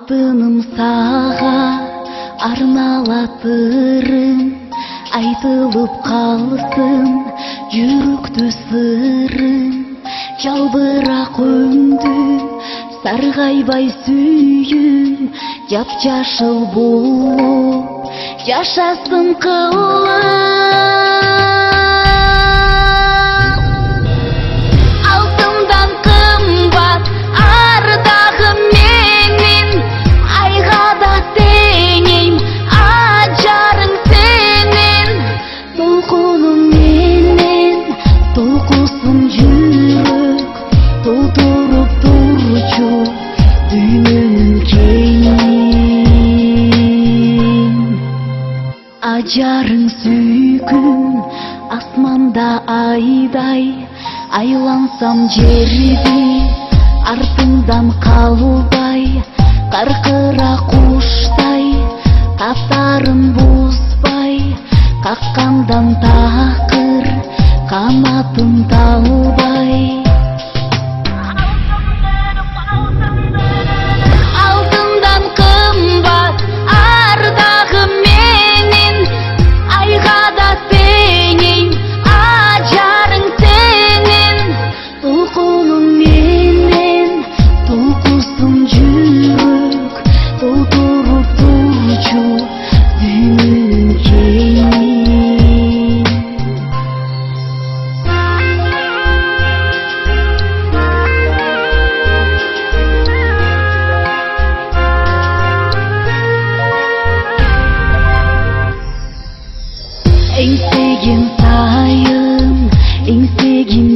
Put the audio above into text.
Алтыным сага арналатырым, айтылып калсын жүрөктү сырым. Жалбырак өңдү саргайбай сүйүү, жапжашыл болуп жашасын кылып. Алтындан кымбат ардагы менин, айга да теңейм ажарың сенин. Толкунум менен толкусун жүрөк, толтуруп турчу дүйнөнүн кеңин. Ажарың сүйкүм асманда айдай, айлансам жерди артыңдан калбай. Каркыра куштай таптарын бузбай, каккандан такыр канатын талбай. Алтындан кымбат ардагы менин, айга да теңейм ажарың сенин. Толкунум менен толкусун жүрөк, толтуруп турчу дүйнөнүн кеңин. Эңсеген сайын, эңсеген